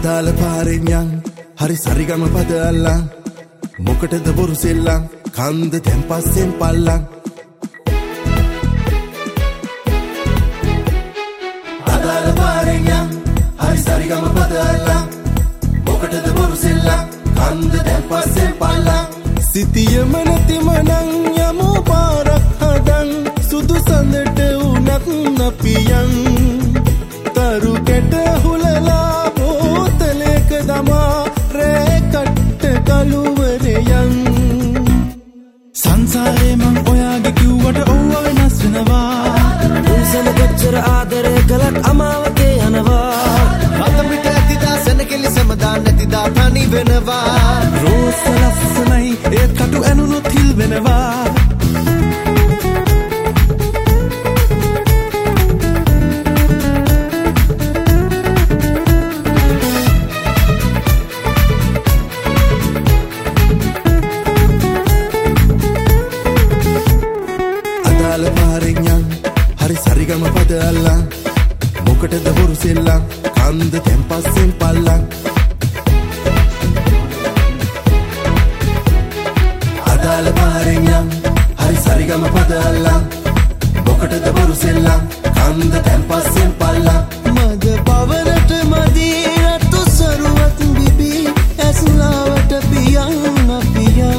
අදාළ පාරෙන් යන් හරි සරිගම පද අල්ලන් මොකටද බොරු සෙල්ලම් කන්ද දැන් පස්සෙන් පල්ලන් අදාළ පාරෙන් යන් හරි සරිගම පද අල්ලන් මොකටද බොරු සෙල්ලම් කන්ද දැන් පස්සෙන් පල්ලන් සිතියම නැති මනං යමු පාරක් හදන් සුදු සඳට උනත් නපියන් තරු කෙට හුලලා බෝතලයක දමා රැකට කළුවරයන් සංසාරේ මං ඔයාගේ කිව්වට ඔව්ව වෙනස් වෙනවා උන්සල කොච්චර ආදරය කළත් අමාවතේ යනවා රත පිට ඇතිදා සෙනකෙලි සමදා නැතිදා තනි වෙනවා රෝස ලස්සනයි ඒත් කටු ඇනුනොත් හිල් වෙනවා හරි සරිගම පද අල්ලන් මොකටද බොරු සෙල්ලම් කන්ද දැන් පස්සෙන් පල්ලන් අදාළ පාරෙන් යන් හරි සරිගම පද අල්ලන් මොකටද බොරු සෙල්ලම් කන්ද දැන් පස්සෙන් පල්ලන් මද පවරට මදී රතු සරුවත් බිබි ඇස්ලාවට පියන් අපියන්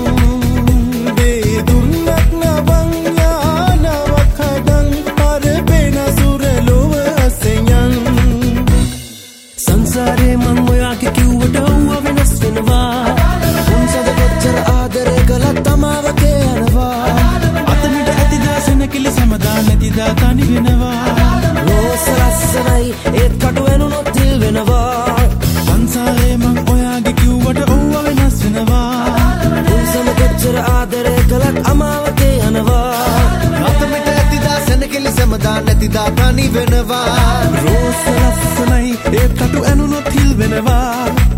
සංසාරේ මං ඔයාගේ කිව්වට ඔව්ව වෙනස් වෙනවා උන්සද කොච්චර ආදරය කළත් අමාවකේ යනවා අතමිට ඇතිදා සෙනකෙලි සමදා නැතිදා තනි වෙනවා රෝස ලස්සනයි ඒත් කටු ඇනුනොත් හිල් වෙනවා සංසාරේ මං ඔයාගේ කිව්වට ඔව්ව වෙනස් වෙනවා උන්සද කොච්චර ආදරය කළත් අමාවකේ යනවා අතමිට ඇතිදා සෙනකෙලි සමදා නැතිදා තනි වෙනවා රෝස ලස්සනයි ඒත් කටු ඇනුනොත් හිල් වෙනවා